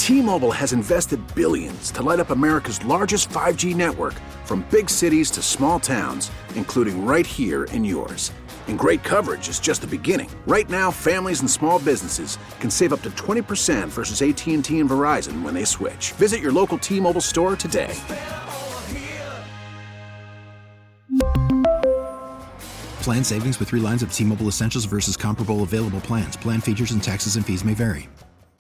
T-Mobile has invested billions to light up America's largest 5G network, from big cities to small towns, including right here in yours. And great coverage is just the beginning. Right now, families and small businesses can save up to 20% versus AT&T and Verizon when they switch. Visit your local T-Mobile store today. Plan savings with 3 lines of T-Mobile Essentials versus comparable available plans. Plan features and taxes and fees may vary.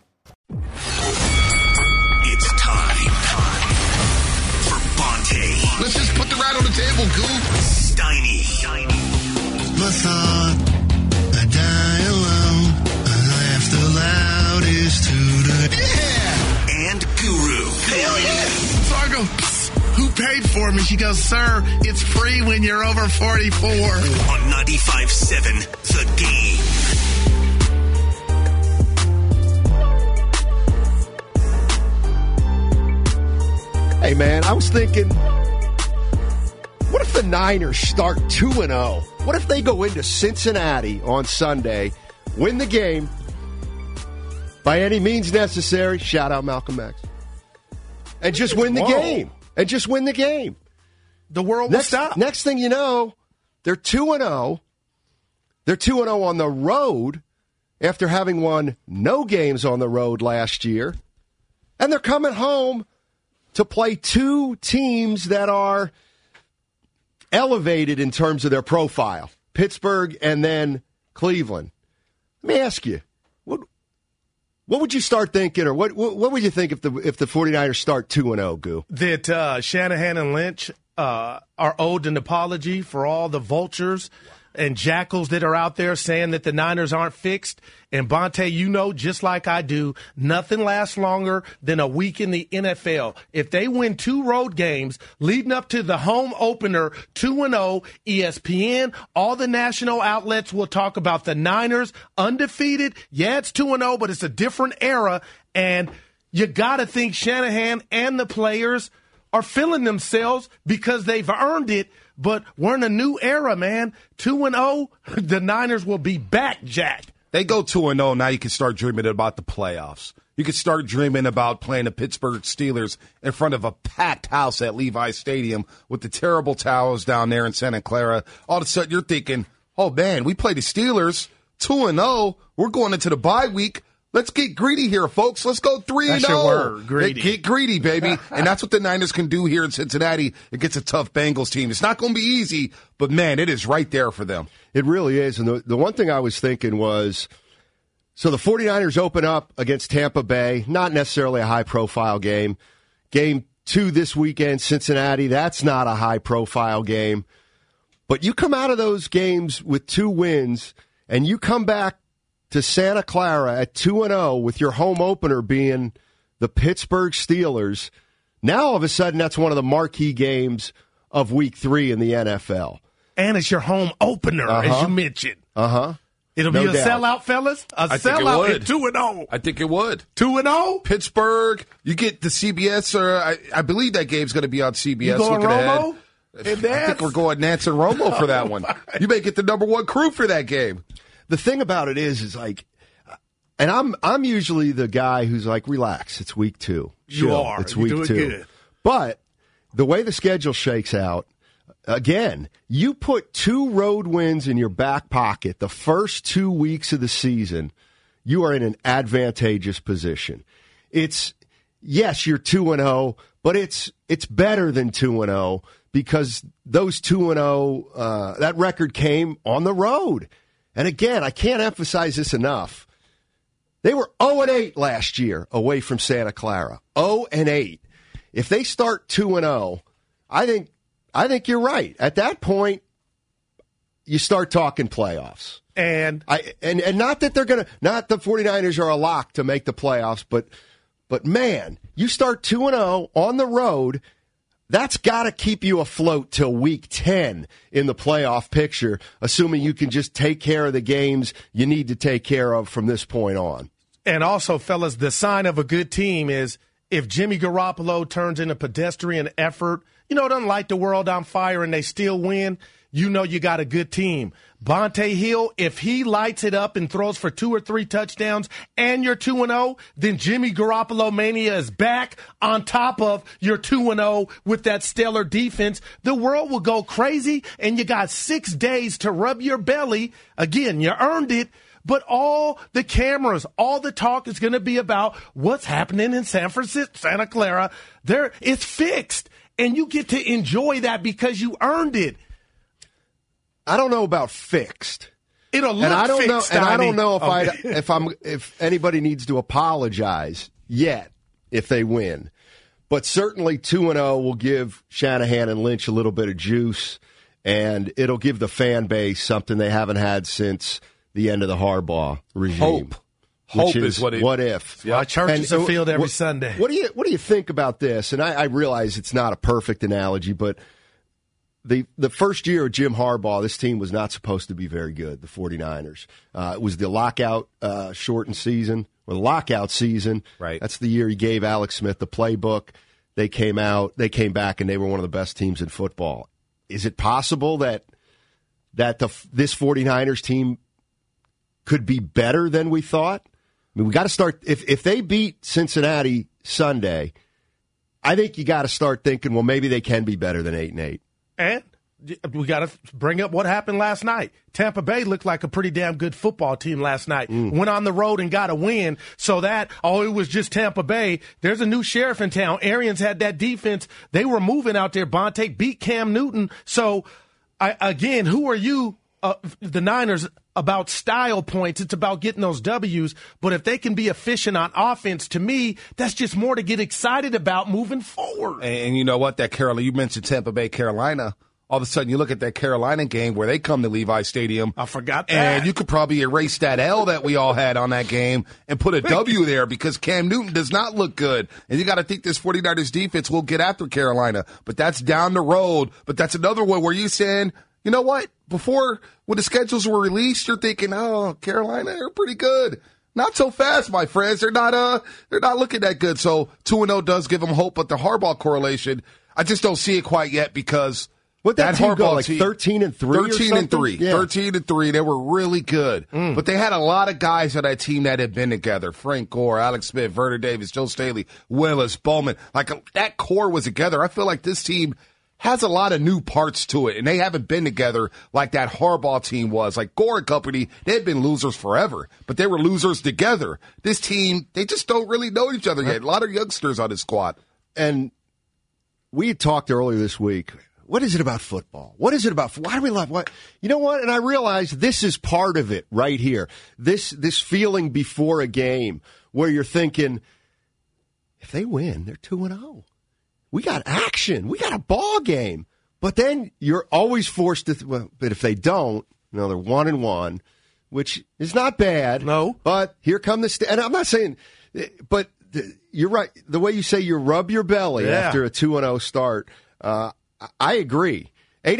It's time for Bonte. Let's just put the ride on the table, Goof. Steiny. My thought, I die alone. I laugh the loudest to the And Guru. So I go, who paid for me? She goes, sir, it's free when you're over 44. On 95.7, The Game. Hey, man, I was thinking, what if the Niners start 2-0? What if they go into Cincinnati on Sunday, win the game, by any means necessary, shout out Malcolm X, and just win the game. And just win the game. The world will stop. Next thing you know, they're 2-0. They're 2-0 on the road after having won no games on the road last year. And they're coming home to play 2 teams that are elevated in terms of their profile, Pittsburgh and then Cleveland. Let me ask you, what would you start thinking, or what would you think if the 49ers start 2-0, Goo? That Shanahan and Lynch are owed an apology for all the vultures and jackals that are out there saying that the Niners aren't fixed. And Bonte, you know, just like I do, nothing lasts longer than a week in the NFL. If they win 2 road games leading up to the home opener, 2-0, ESPN, all the national outlets will talk about the Niners undefeated. Yeah, it's 2-0, but it's a different era. And you got to think Shanahan and the players are feeling themselves because they've earned it. But we're in a new era, man. 2-0, the Niners will be back, Jack. They go 2-0, now you can start dreaming about the playoffs. You can start dreaming about playing the Pittsburgh Steelers in front of a packed house at Levi Stadium with the terrible towers down there in Santa Clara. All of a sudden you're thinking, oh, man, we play the Steelers 2-0. We're going into the bye week. Let's get greedy here, folks. Let's go 3-0. That's your word, greedy. Get greedy, baby. And that's what the Niners can do here in Cincinnati against a tough Bengals team. It's not going to be easy, but, man, it is right there for them. It really is. And the one thing I was thinking was, so the 49ers open up against Tampa Bay, not necessarily a high-profile game. Game 2 this weekend, Cincinnati, that's not a high-profile game. But you come out of those games with 2 wins, and you come back to Santa Clara at 2-0 with your home opener being the Pittsburgh Steelers. Now, all of a sudden, that's one of the marquee games of Week 3 in the NFL. And it's your home opener, as you mentioned. It'll be a sellout, fellas. A sellout at 2-0. I think it would. 2-0? Pittsburgh, you get the CBS, or I believe that game's going to be on CBS. You going Romo? I think we're going Nance and Romo for that one. You may get the number 1 crew for that game. The thing about it is like, and I'm usually the guy who's like, relax, it's week 2. You are. It's week 2. Good. But the way the schedule shakes out, again, you put 2 road wins in your back pocket the first 2 weeks of the season, you are in an advantageous position. It's, yes, you're 2-0, but it's better than 2-0 because those 2-0, that record came on the road. And again, I can't emphasize this enough. They were 0-8 last year away from Santa Clara. 0-8. If they start 2-0, I think you're right. At that point, you start talking playoffs. And not that not the 49ers are a lock to make the playoffs, but man, you start 2-0 on the road. That's got to keep you afloat till week 10 in the playoff picture, assuming you can just take care of the games you need to take care of from this point on. And also, fellas, the sign of a good team is if Jimmy Garoppolo turns in a pedestrian effort, doesn't light the world on fire and they still win, you know you got a good team. Bonte Hill, if he lights it up and throws for 2 or 3 touchdowns and you're 2-0, then Jimmy Garoppolo mania is back on top of your 2-0 with that stellar defense. The world will go crazy, and you got 6 days to rub your belly. Again, you earned it. But all the cameras, all the talk is going to be about what's happening in San Francisco, Santa Clara. It's fixed, and you get to enjoy that because you earned it. I don't know about fixed. It'll look fixed. I don't know if anybody needs to apologize yet if they win. But certainly 2-0 will give Shanahan and Lynch a little bit of juice, and it'll give the fan base something they haven't had since the end of the Harbaugh regime. Hope is what if. Yeah. Church is a field every Sunday. What do you think about this? And I realize it's not a perfect analogy, but the first year of Jim Harbaugh, this team was not supposed to be very good, the 49ers. It was the lockout shortened season, or the lockout season. Right. That's the year he gave Alex Smith the playbook. They came back, and they were one of the best teams in football. Is it possible that this 49ers team could be better than we thought? I mean, we got to start. If they beat Cincinnati Sunday, I think you got to start thinking, well, maybe they can be better than 8-8. And we got to bring up what happened last night. Tampa Bay looked like a pretty damn good football team last night. Went on the road and got a win. So it was just Tampa Bay. There's a new sheriff in town. Arians had that defense. They were moving out there. Bonte beat Cam Newton. So, again, who are you, the Niners, about style points? It's about getting those W's. But if they can be efficient on offense, to me, that's just more to get excited about moving forward. And you know what? You mentioned Tampa Bay, Carolina. All of a sudden, you look at that Carolina game where they come to Levi Stadium. I forgot that. And you could probably erase that L that we all had on that game and put a W there because Cam Newton does not look good. And you got to think this 49ers defense will get after Carolina. But that's down the road. But that's another one where you're saying, you know what? Before, when the schedules were released, you're thinking, oh, Carolina, they're pretty good. Not so fast, my friends. They're not looking that good. So 2-0 does give them hope, but the Harbaugh correlation, I just don't see it quite yet because that team go like 13-3 13-3. Yeah. 13-3. They were really good. But they had a lot of guys on that team that had been together. Frank Gore, Alex Smith, Vernon Davis, Joe Staley, Willis, Bowman. Like that core was together. I feel like this team has a lot of new parts to it, and they haven't been together like that Harbaugh team was. Like Gore and company, they had been losers forever, but they were losers together. This team, they just don't really know each other yet. A lot of youngsters on this squad. And we had talked earlier this week, what is it about football? What is it about? Why do we love what? You know what? And I realize this is part of it right here. This feeling before a game where you're thinking, if they win, they're 2-0. We got action. We got a ball game. But then you're always forced to, but if they don't, they're 1-1, which is not bad. No. But here come and I'm not saying, but you're right. The way you say you rub your belly after a 2-0 start, I agree.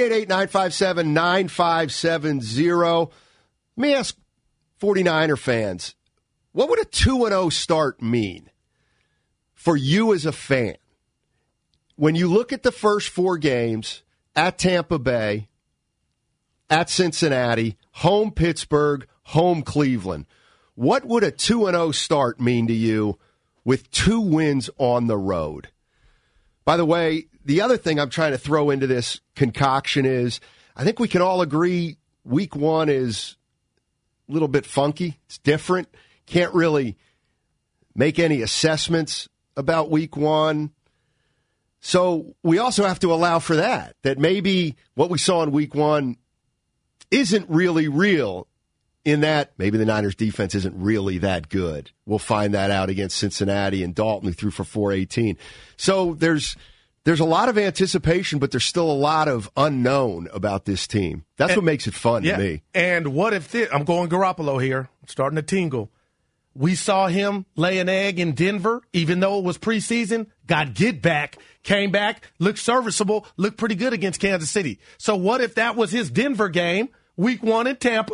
888-957-9570. Let me ask 49er fans, what would a 2-0 start mean for you as a fan? When you look at the first 4 games, at Tampa Bay, at Cincinnati, home Pittsburgh, home Cleveland, what would a 2-0 start mean to you with 2 wins on the road? By the way, the other thing I'm trying to throw into this concoction is I think we can all agree week 1 is a little bit funky. It's different. Can't really make any assessments about week 1. So we also have to allow for that maybe what we saw in week 1 isn't really real in that maybe the Niners defense isn't really that good. We'll find that out against Cincinnati and Dalton, who threw for 418. So there's a lot of anticipation, but there's still a lot of unknown about this team. That's what makes it fun to me. And what if I'm going Garoppolo here, starting to tingle. We saw him lay an egg in Denver, even though it was preseason, got get back, came back, looked serviceable, looked pretty good against Kansas City. So what if that was his Denver game, week 1 in Tampa,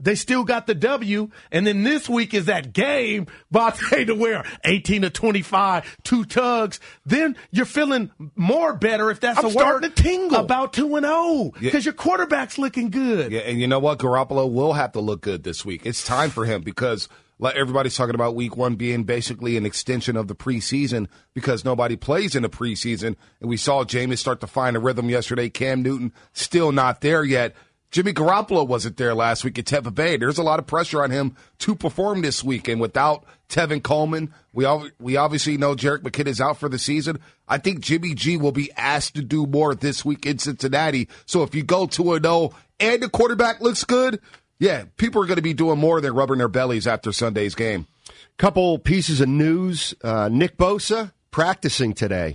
they still got the W, and then this week is that game, Bonte, to where 18 to 25, 2 tugs. Then you're feeling more better, if that's I'm a word, starting to tingle about 2-0 because your quarterback's looking good. Yeah, and you know what? Garoppolo will have to look good this week. It's time for him because like everybody's talking about week 1 being basically an extension of the preseason because nobody plays in the preseason. And we saw Jameis start to find a rhythm yesterday. Cam Newton still not there yet. Jimmy Garoppolo wasn't there last week at Tampa Bay. There's a lot of pressure on him to perform this week. And without Tevin Coleman, we obviously know Jerick McKinnon is out for the season. I think Jimmy G will be asked to do more this week in Cincinnati. So if you go 2-0 and the quarterback looks good, yeah, people are going to be doing more than rubbing their bellies after Sunday's game. Couple pieces of news. Nick Bosa practicing today.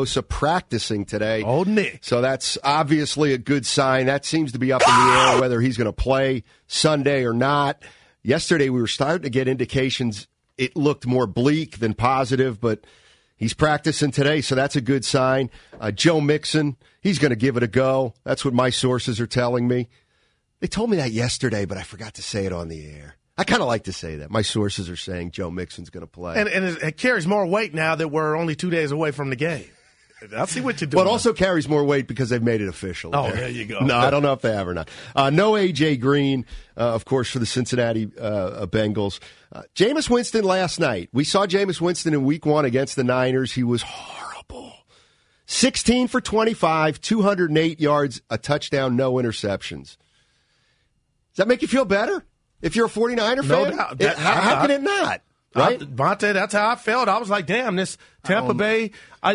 Oh, Nick. So that's obviously a good sign. That seems to be up in the air whether he's going to play Sunday or not. Yesterday we were starting to get indications it looked more bleak than positive, but he's practicing today, so that's a good sign. Joe Mixon, he's going to give it a go. That's what my sources are telling me. They told me that yesterday, but I forgot to say it on the air. I kind of like to say that. My sources are saying Joe Mixon's going to play. And it carries more weight now that we're only 2 days away from the game. I see what you're doing. But it also carries more weight because they've made it official. There you go. No, I don't know if they have or not. No A.J. Green, of course, for the Cincinnati Bengals. Jameis Winston last night. We saw Jameis Winston in week 1 against the Niners. He was horrible. 16 for 25, 208 yards, a touchdown, no interceptions. Does that make you feel better? If you're a 49er fan? No doubt. How can it not? Right? Bonte, that's how I felt. I was like, damn, this Tampa Bay,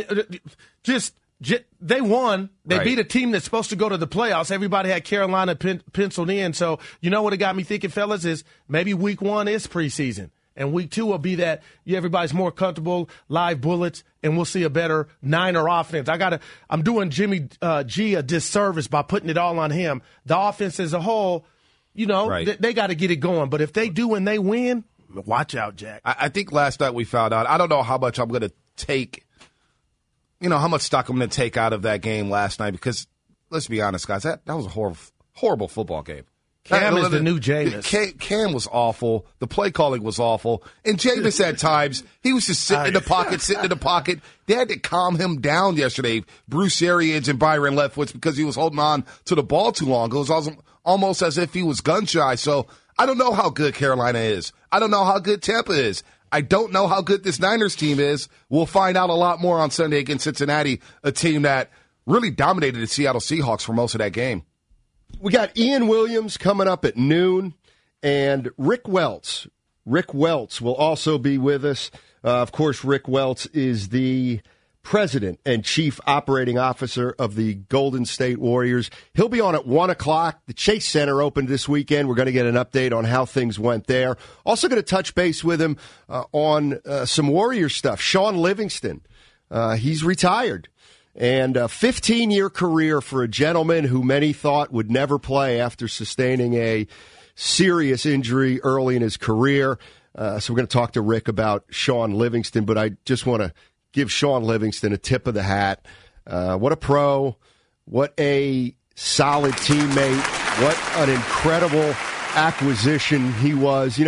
they won. They beat a team that's supposed to go to the playoffs. Everybody had Carolina penciled in. So, you know what it got me thinking, fellas, is maybe week 1 is preseason. And week 2 will be that everybody's more comfortable, live bullets, and we'll see a better Niner offense. I'm doing Jimmy G a disservice by putting it all on him. The offense as a whole, they got to get it going. But if they do and they win, watch out, Jack. I think last night we found out. I don't know how much I'm going to take, how much stock I'm going to take out of that game last night because, let's be honest, guys, that was a horrible football game. Cam is the new Jameis. Cam was awful. The play calling was awful. And Jameis at times, he was just sitting in the pocket. They had to calm him down yesterday, Bruce Arians and Byron Leftwich, because he was holding on to the ball too long. It was almost as if he was gun-shy. So I don't know how good Carolina is. I don't know how good Tampa is. I don't know how good this Niners team is. We'll find out a lot more on Sunday against Cincinnati, a team that really dominated the Seattle Seahawks for most of that game. We got Ian Williams coming up at noon, and Rick Welts. Rick Welts will also be with us. Of course, Rick Welts is the president and chief operating officer of the Golden State Warriors. He'll be on at 1 o'clock. The Chase Center opened this weekend. We're going to get an update on how things went there. Also going to touch base with him on some Warrior stuff. Sean Livingston, he's retired. And a 15-year career for a gentleman who many thought would never play after sustaining a serious injury early in his career. So we're going to talk to Rick about Sean Livingston, but I just want to give Sean Livingston a tip of the hat. What a pro. What a solid teammate. What an incredible acquisition he was.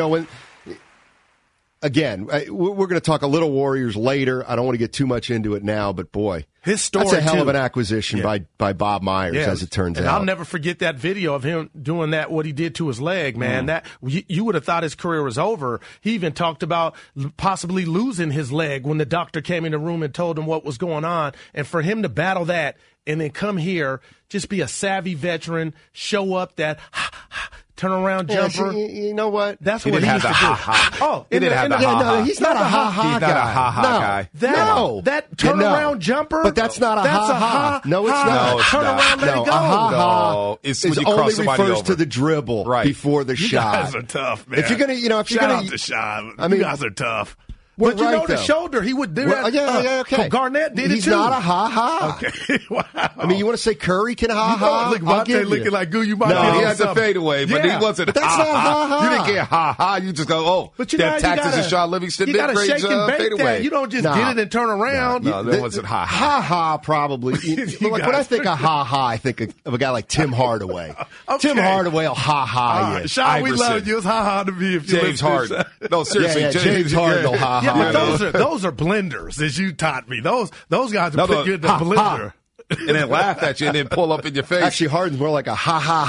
Again, we're going to talk a little Warriors later. I don't want to get too much into it now, but boy, his story, that's a hell too. of an acquisition by Bob Myers, as it turns out. And I'll never forget that video of him doing that, what he did to his leg, man. That you would have thought his career was over. He even talked about possibly losing his leg when the doctor came in the room and told him what was going on. And for him to battle that and then come here, just be a savvy veteran, show up that turnaround jumper. You know what? That's what he used to do. Oh, he didn't have the ha-ha. He's not a ha-ha guy. He's not a ha-ha guy. That turnaround jumper. But that's not a ha-ha. No, it's not. No, it's Turn not. around, let it go. A ha-ha No, it's when you only cross somebody refers over. to the dribble before the You shot. guys are tough, man. If you're gonna, Shout out to Sean. You guys are tough. We're But you right, know the though. shoulder, he would do Well, that. yeah, okay. Garnett did He's it too. not a ha-ha. Okay, wow. I mean, you want to say Curry can ha-ha? Look, I'll give Monte looking you. like Goo. You might No, be He hitting had the something. fadeaway, but Yeah. he wasn't. But that's not ha-ha. You didn't get ha-ha. You just go, oh, But you Deb know, Taxes you gotta, and Sean Livingston you gotta mid-range shake and bake fadeaway. that. You don't just Nah. get it and turn around. No, that wasn't ha-ha. Ha-ha, probably. But like, when I think of ha-ha, I think of a guy like Tim Hardaway. Okay. Tim Hardaway will ha-ha you. Sean, we Iverson. love you. It's ha-ha to me if you James listen to Harden. this. No, seriously. Yeah, James Harden will ha-ha. Yeah, but you. those are blenders, as you taught me. Those guys are No, pretty good at the ha, blender. And then laugh at you and then pull up in your face. Actually, Harden's more like a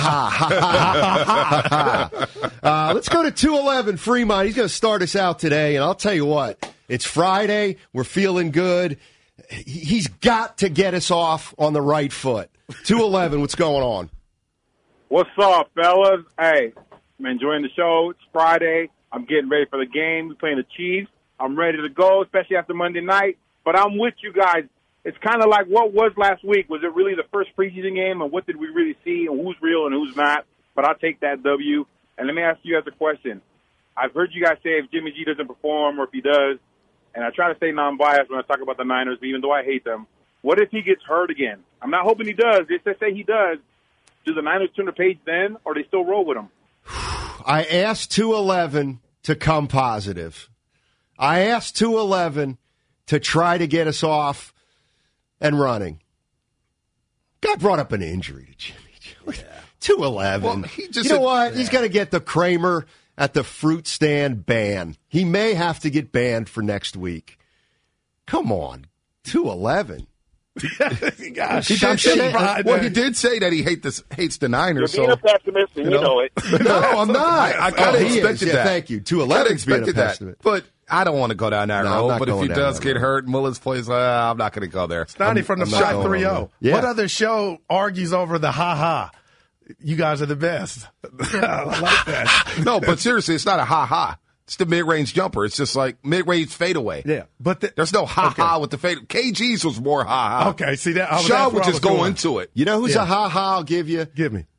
ha-ha-ha. Let's go to 211 Fremont. He's going to start us out today, and I'll tell you what. It's Friday. We're feeling good. He's got to get us off on the right foot. 211, what's going on? What's up, fellas? Hey, I'm enjoying the show. It's Friday. I'm getting ready for the game. We're playing the Chiefs. I'm ready to go, especially after Monday night. But I'm with you guys. It's kind of like what was last week. Was it really the first preseason game, and what did we really see, and who's real and who's not? But I'll take that W. And let me ask you guys a question. I've heard you guys say if Jimmy G doesn't perform or if he does, and I try to stay non-biased when I talk about the Niners, even though I hate them, what if he gets hurt again? I'm not hoping he does. If they say he does, do the Niners turn the page then, or they still roll with him? I asked 211 to come positive. I asked 211 to try to get us off and running. God brought up an injury to Jimmy. 211. Well, he just you know said- what? He's got to get the Kramer at the fruit stand ban. He may have to get banned for next week. Come on. 211. Gosh, He did say, behind well, that. he did say that he hates the Niners. You're being a pessimist, and you know it. No, I'm not. I kind of he is. expected Yeah, that. thank you. I 211 's being a expected that. pessimist. But I don't want to go down that No, I'm road. not But if going he down does that get road. hurt, Mullins plays, I'm not going to go there. Donnie from the I'm not Shot going 3-0. over there. What Yeah. other show argues over the ha-ha? You guys are the best. I like that. No, but seriously, it's not a ha-ha. It's the mid-range jumper. It's just like mid-range fadeaway. Yeah, but There's no ha-ha with the fade. KG's was more ha-ha. Okay, see that? Shaw that's would where I just was go going. into it. You know who's Yeah. a ha-ha I'll give you? Give me.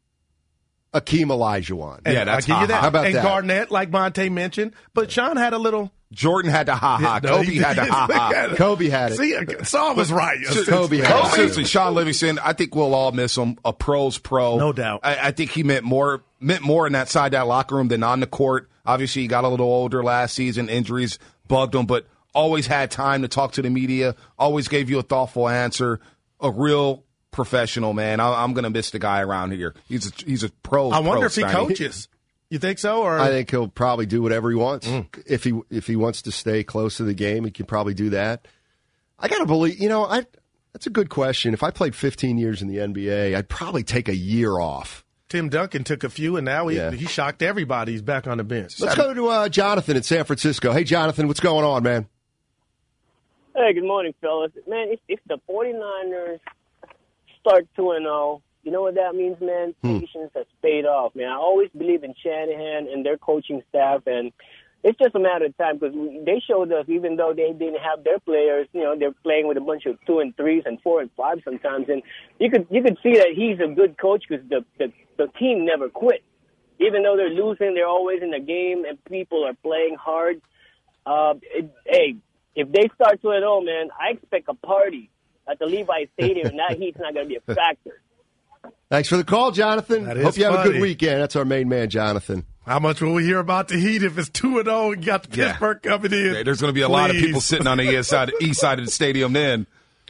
Akeem Olajuwon. And Yeah, that's I give you that. ha-ha. How about and that? Garnett, like Monte mentioned, but Sean had a little. Jordan had the ha-ha. No, Kobe he had the didn't. ha-ha. Kobe had it. See, Saul was right. Kobe had Oh, it. seriously, Sean Livingston, I think we'll all miss him. A pro's pro. No doubt. I think he meant more in that side that locker room than on the court. Obviously, he got a little older last season. Injuries bugged him, but always had time to talk to the media, always gave you a thoughtful answer, a real professional, man. I'm going to miss the guy around here. He's a pro. I wonder pro, if he Steiny. coaches. You think so? Or I think he'll probably do whatever he wants. If he wants to stay close to the game, he can probably do that. I got to believe, that's a good question. If I played 15 years in the NBA, I'd probably take a year off. Tim Duncan took a few, and now Yeah. he shocked everybody. He's back on the bench. Let's go to Jonathan in San Francisco. Hey, Jonathan, what's going on, man? Hey, good morning, fellas. Man, if the 49ers start 2-0, you know what that means, man? Patience has paid off, man. I always believe in Shanahan and their coaching staff, and it's just a matter of time because they showed us, even though they didn't have their players, they're playing with a bunch of 2 and 3s and 4 and 5 sometimes, and you could see that he's a good coach because the team never quit. Even though they're losing, they're always in the game, and people are playing hard. Hey, if they start 2-0, man, I expect a party at the Levi Stadium, and that heat's not going to be a factor. Thanks for the call, Jonathan. That is Hope you have a good funny. weekend. That's our main man, Jonathan. How much will we hear about the Heat if it's 2-0 and got the Yeah. Pittsburgh coming in? Yeah, there's going to be a lot of people Please. sitting on the east side of the stadium then.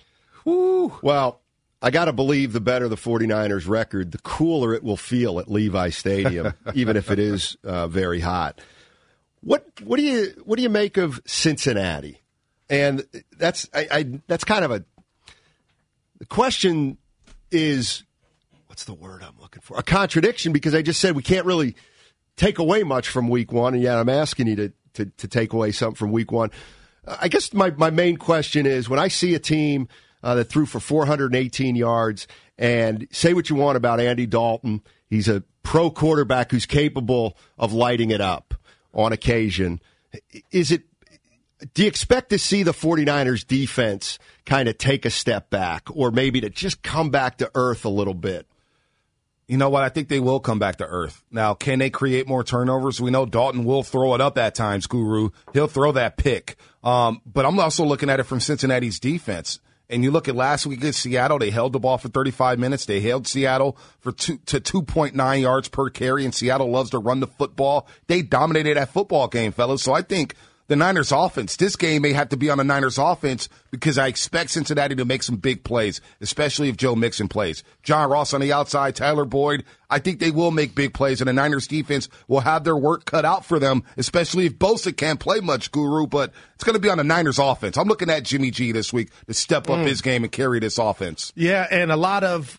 Well, I got to believe the better the 49ers record, the cooler it will feel at Levi Stadium, even if it is very hot. What do you make of Cincinnati? And that's kind of the question is, what's the word I'm looking for? A contradiction, because I just said we can't really take away much from week one, and yet I'm asking you to take away something from week one. I guess my main question is, when I see a team that threw for 418 yards, and say what you want about Andy Dalton, he's a pro quarterback who's capable of lighting it up on occasion. Do you expect to see the 49ers defense kind of take a step back, or maybe to just come back to earth a little bit? You know what? I think they will come back to earth. Now, can they create more turnovers? We know Dalton will throw it up at times, Guru. He'll throw that pick. But I'm also looking at it from Cincinnati's defense. And you look at last week against Seattle, they held the ball for 35 minutes. They held Seattle for 2.9 yards per carry, and Seattle loves to run the football. They dominated that football game, fellas. So I think the Niners offense, this game may have to be on the Niners offense because I expect Cincinnati to make some big plays, especially if Joe Mixon plays. John Ross on the outside, Tyler Boyd. I think they will make big plays, and the Niners defense will have their work cut out for them, especially if Bosa can't play much, Guru, but it's going to be on the Niners offense. I'm looking at Jimmy G this week to step up his game and carry this offense. Yeah, and a lot of,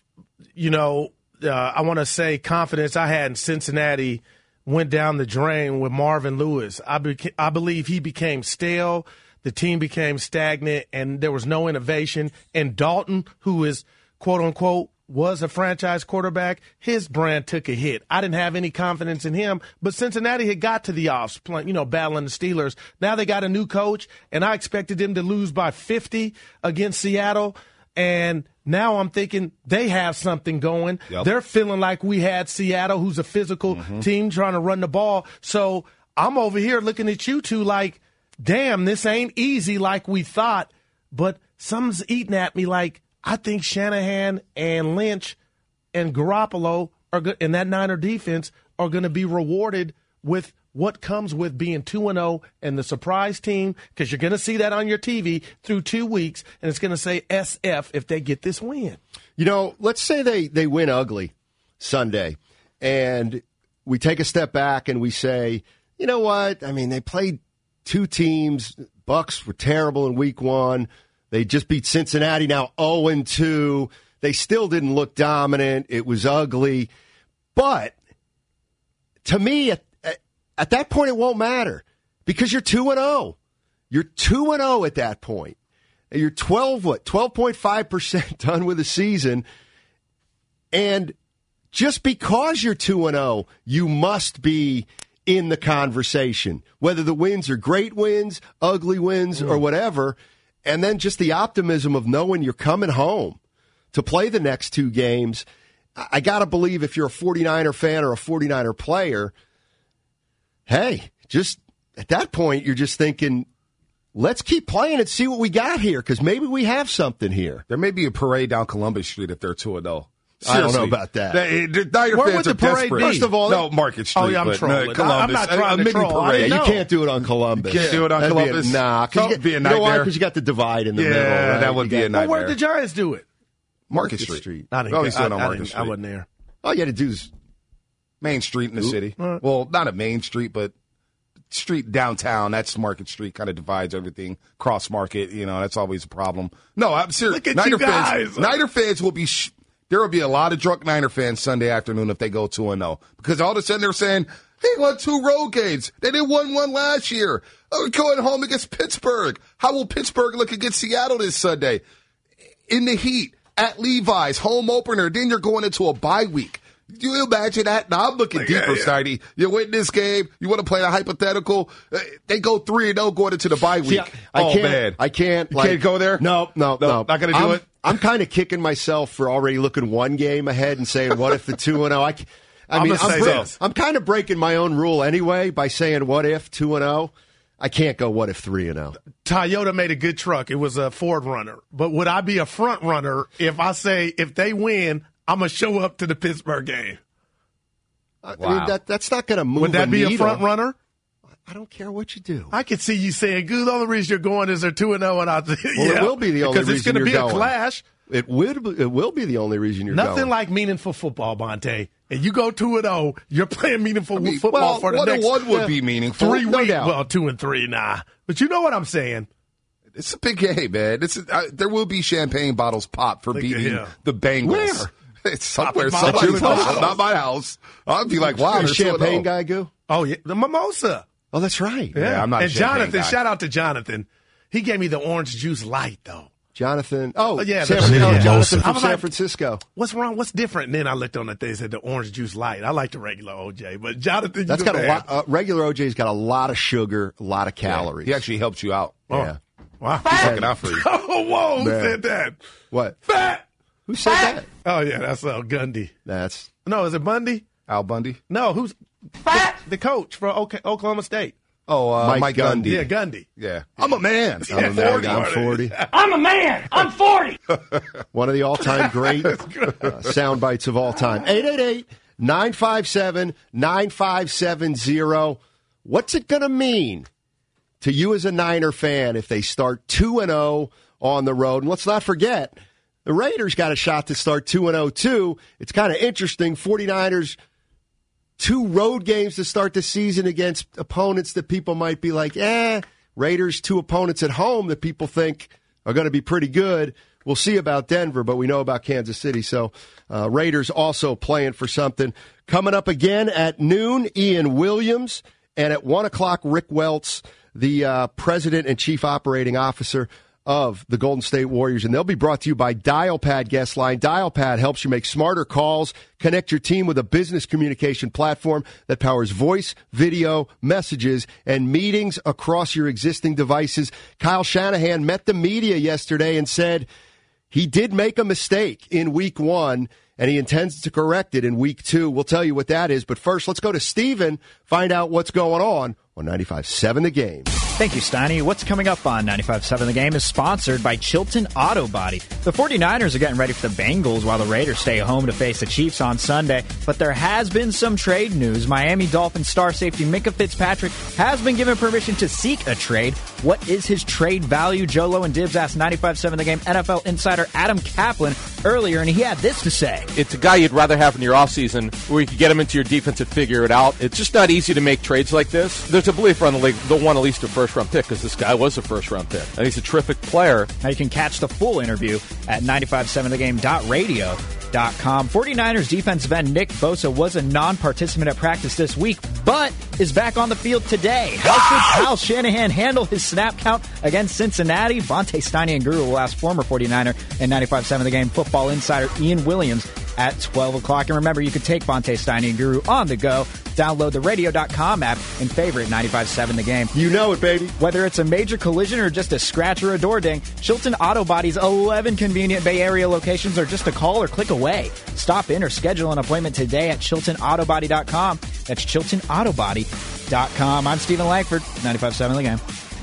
I want to say confidence I had in Cincinnati went down the drain with Marvin Lewis. I believe he became stale. The team became stagnant, and there was no innovation. And Dalton, who is, quote-unquote, was a franchise quarterback, his brand took a hit. I didn't have any confidence in him, but Cincinnati had got to the offs, battling the Steelers. Now they got a new coach, and I expected them to lose by 50 against Seattle. And now I'm thinking they have something going. Yep. They're feeling like we had Seattle, who's a physical team trying to run the ball. So I'm over here looking at you two like, damn, this ain't easy like we thought. But something's eating at me like, I think Shanahan and Lynch and Garoppolo and that Niner defense are going to be rewarded with what comes with being 2-0 and the surprise team, because you're going to see that on your TV through 2 weeks, and it's going to say SF if they get this win. Let's say they win ugly Sunday, and we take a step back and we say, you know what? I mean, they played two teams. Bucks were terrible in week 1. They just beat Cincinnati, now 0-2. They still didn't look dominant. It was ugly. But to me, at that point, it won't matter because you're 2-0. You're 2-0 at that point. You're 12.5% done with the season. And just because you're 2-0, you must be in the conversation, whether the wins are great wins, ugly wins, or whatever. And then just the optimism of knowing you're coming home to play the next 2 games. I got to believe if you're a 49er fan or a 49er player, hey, just at that point, you're just thinking, let's keep playing and see what we got here, because maybe we have something here. There may be a parade down Columbus Street if they're 2-0. I don't know about that. Where would the parade be? First of all, no, Market Street. Oh, yeah, I'm trolling. Columbus. I'm not trying to troll. Parade. You can't do it on Columbus. You can't do it on Columbus? That'd be a nightmare. You know why? Because you got the divide in the middle. Yeah, that would be a nightmare. Well, where'd the Giants do it? Market Street. I Market wasn't there. All you had to do is Main Street in the city. Well, not a main street, but street downtown. That's Market Street. Kind of divides everything. Cross Market. That's always a problem. No, I'm serious. Look at you guys. Niner fans will be. There will be a lot of drunk Niner fans Sunday afternoon if they go 2-0, because all of a sudden they're saying, "Hey, won 2 road games. They didn't won 1 last year. We're going home against Pittsburgh. How will Pittsburgh look against Seattle this Sunday? In the heat at Levi's home opener. Then you're going into a bye week. Do you imagine that? Now I'm looking deeper, Steiny. You win this game. You want to play a hypothetical? They go 3-0 going into the bye week. I can't. You can't go there? No. Not going to do it? I'm kind of kicking myself for already looking 1 game ahead and saying, what if the 2-0? I'm kind of breaking my own rule anyway by saying, what if 2-0? I can't go, what if 3-0? Toyota made a good truck. It was a Ford runner. But would I be a front runner if I say, if they win, I'm going to show up to the Pittsburgh game? I mean, that's not going to move. Would that be a front runner? I don't care what you do. I could see you saying, "Good, the only reason you're going is they're 2-0," and it will be the only reason because it's going to be going. A clash. It will be the only reason you're going. Nothing like meaningful football, Bonte. And you go 2-0, you're playing meaningful football for the next. 1-1 would be meaningful. 3 weeks. Well, 2-3, nah. But you know what I'm saying. It's a big game, man. There will be champagne bottles popped for beating the Bengals. Where? It's somewhere. Somebody's house, not my house. I'd be like, wow, there's champagne guy, Goo? Oh, yeah. The mimosa. Oh, that's right. Yeah, I'm not and a champagne Jonathan, guy. Shout out to Jonathan. He gave me the orange juice light, though. Jonathan. Jonathan from San Francisco. What's wrong? What's different? And then I looked on the thing and said the orange juice light. I like the regular OJ, but Jonathan, that's got a lot. Regular OJ's got a lot of sugar, a lot of calories. He actually helped you out. Yeah. Wow. He's looking out for you. Oh, whoa. Who said that? What? Fat. Who said that? Oh, yeah, that's Gundy. No, is it Bundy? Al Bundy? No, who's the coach for Oklahoma State? Oh, Mike Gundy. Yeah, Gundy. Yeah. I'm a man. I'm 40. I'm a man. I'm 40. One of the all-time great sound bites of all time. 888-957-9570. What's it going to mean to you as a Niner fan if they start 2-0 on the road? And let's not forget, the Raiders got a shot to start 2-0 too. It's kind of interesting. 49ers, 2 road games to start the season against opponents that people might be like, Raiders, 2 opponents at home that people think are going to be pretty good. We'll see about Denver, but we know about Kansas City. So Raiders also playing for something. Coming up again at noon, Ian Williams. And at 1 o'clock, Rick Welts, the president and chief operating officer of the Golden State Warriors. And they'll be brought to you by DialPad Guest Line. DialPad helps you make smarter calls, connect your team with a business communication platform that powers voice, video, messages, and meetings across your existing devices. Kyle Shanahan met the media yesterday and said he did make a mistake in week 1, and he intends to correct it in week 2. We'll tell you what that is. But first, let's go to Steven, find out what's going on 95.7 The Game. Thank you, Steiny. What's coming up on 95.7 The Game is sponsored by Chilton Auto Body. The 49ers are getting ready for the Bengals while the Raiders stay home to face the Chiefs on Sunday. But there has been some trade news. Miami Dolphins star safety Minkah Fitzpatrick has been given permission to seek a trade. What is his trade value? Jolo and Dibs asked 95.7 The Game NFL insider Adam Kaplan earlier, and he had this to say. It's a guy you'd rather have in your offseason where you can get him into your defense and figure it out. It's just not easy to make trades like this. There's a belief around the league they'll want at least a first-round pick because this guy was a first-round pick. And he's a terrific player. Now you can catch the full interview at 957thegame.radio.com. 49ers defensive end Nick Bosa was a non-participant at practice this week, but is back on the field today. How should Kyle Shanahan handle his snap count against Cincinnati? Vontae Steiny and Guru will ask former 49er and 95.7 The Game football insider Ian Williams at 12 o'clock. And remember, you can take Vontae Steiny and Guru on the go. Download the radio.com app and favorite 95.7 The Game. You know it, baby. Whether it's a major collision or just a scratch or a door ding, Chilton Auto Body's 11 convenient Bay Area locations are just a call or click away. Stop in or schedule an appointment today at ChiltonAutoBody.com. That's ChiltonAutoBody.com. I'm Stephen Langford, 95.7 The Game.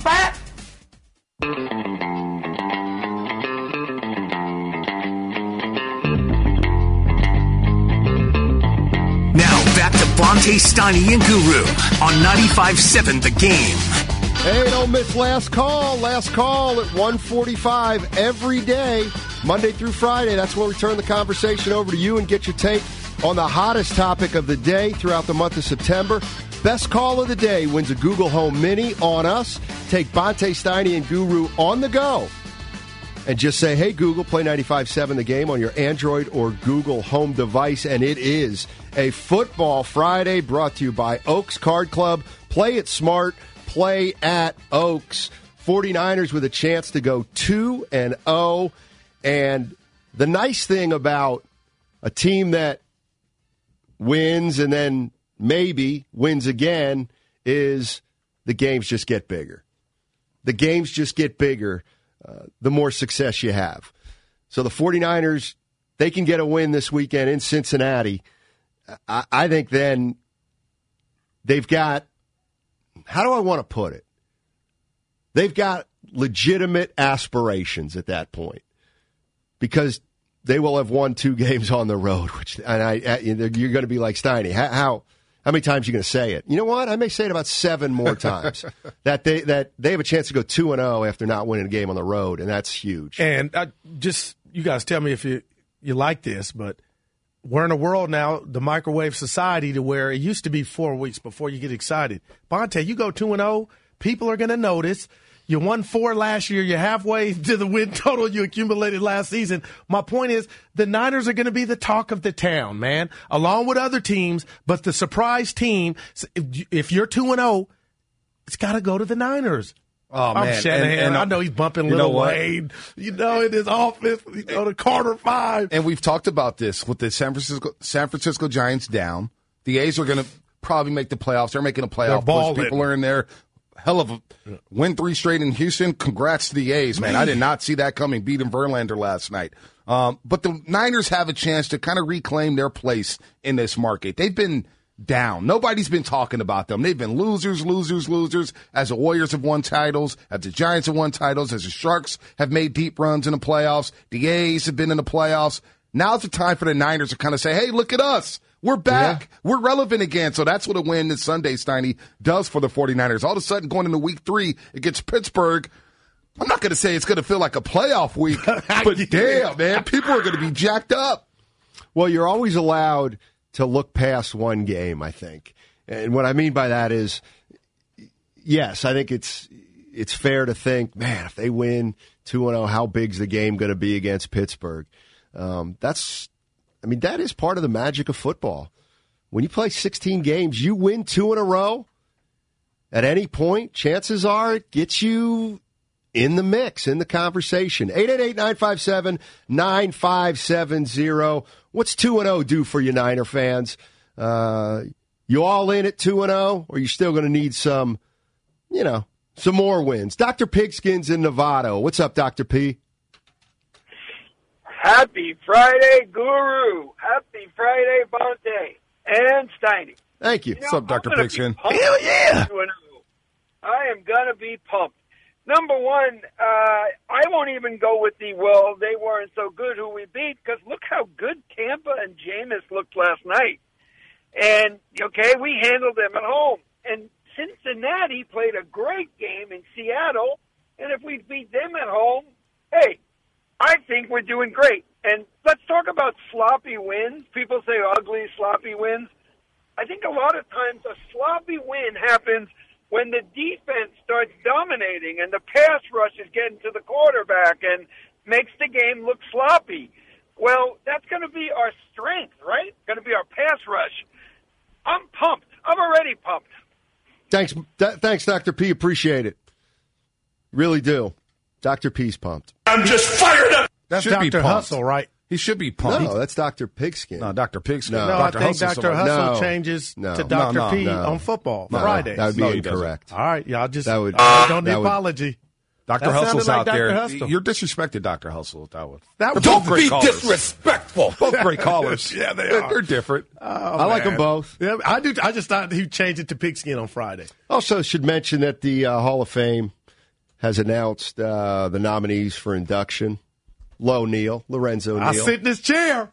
Now back to Vontae Steiny and Guru on 95.7 The Game. Hey, don't miss Last Call. Last Call at 1:45 every day, Monday through Friday. That's where we turn the conversation over to you and get your take on the hottest topic of the day throughout the month of September. Best call of the day wins a Google Home Mini on us. Take Vontae Steiny and Guru on the go. And just say, hey, Google, play 95.7 The Game on your Android or Google Home device. And it is a Football Friday brought to you by Oaks Card Club. Play it smart. Play at Oaks. 49ers with a chance to go 2-0. And the nice thing about a team that wins and then maybe wins again is the games just get bigger. The games just get bigger the more success you have. So the 49ers, they can get a win this weekend in Cincinnati. I think then they've got, how do I want to put it? They've got legitimate aspirations at that point because they will have won 2 games on the road. You're going to be like Steiny. How many times are you going to say it? You know what? I may say it about 7 more times that they have a chance to go 2-0 after not winning a game on the road, and that's huge. And you guys tell me if you like this, but we're in a world now, the microwave society, to where it used to be 4 weeks before you get excited. Vontae, you go 2-0, people are going to notice. You won 4 last year. You're halfway to the win total you accumulated last season. My point is the Niners are going to be the talk of the town, man, along with other teams. But the surprise team, if you're 2-0, it's got to go to the Niners. Oh, man. Shanahan, I know he's bumping Lil Wayne. In his office, to Carter 5. And we've talked about this with the San Francisco Giants down. The A's are going to probably make the playoffs. They're making a playoff push. People are in there hell of a win 3 straight in Houston. Congrats to the A's, man. I did not see that coming, beating Verlander last night. But the Niners have a chance to kind of reclaim their place in this market. They've been down. Nobody's been talking about them. They've been losers as the Warriors have won titles, as the Giants have won titles, as the Sharks have made deep runs in the playoffs. The A's have been in the playoffs. Now's the time for the Niners to kind of say, hey, look at us. We're back. Yeah. We're relevant again. So that's what a win this Sunday, Steiny, does for the 49ers. All of a sudden, going into week 3 against Pittsburgh, I'm not going to say it's going to feel like a playoff week, but damn, man, people are going to be jacked up. Well, you're always allowed to look past one game, I think. And what I mean by that is, yes, I think it's fair to think, man, if they win 2-0, how big's the game going to be against Pittsburgh? That is part of the magic of football. When you play 16 games, you win 2 in a row, at any point, chances are it gets you in the mix, in the conversation. 888-957-9570. What's 2-0 do for you Niner fans? You all in at 2-0, or you still going to need some more wins? Dr. Pigskin's in Nevada. What's up, Dr. P? Happy Friday, Guru. Happy Friday, Bonte and Steiny. Thank you. What's up, Dr. Pigskin? Hell yeah! I am going to be pumped. Number one, I won't even go with they weren't so good who we beat, because look how good Tampa and Jameis looked last night. And, okay, we handled them at home. And Cincinnati played a great game in Seattle, and if we beat them at home, hey, I think we're doing great. And let's talk about sloppy wins. People say ugly, sloppy wins. I think a lot of times a sloppy win happens when the defense starts dominating and the pass rush is getting to the quarterback and makes the game look sloppy. Well, that's going to be our strength, right? Going to be our pass rush. I'm pumped. I'm already pumped. Thanks, Dr. P. Appreciate it. Really do. Dr. P's pumped. I'm just fired up. That's Dr. Hustle, right? He should be pumped. No, that's Dr. Pigskin. No, Dr. Pigskin. No, I think Dr. Hustle changes to Dr. P on football Fridays. That would be incorrect. All right, y'all just don't the apology. Dr. Hustle's out like there. Hustle. You're disrespecting Dr. Hustle with that one. Don't be disrespectful. Both great callers. Yeah, they are. They're different. I like them both. Yeah, I do. I just thought he'd change it to Pigskin on Friday. Also, should mention that the Hall of Fame has announced the nominees for induction. Lorenzo Neal. I sit in his chair.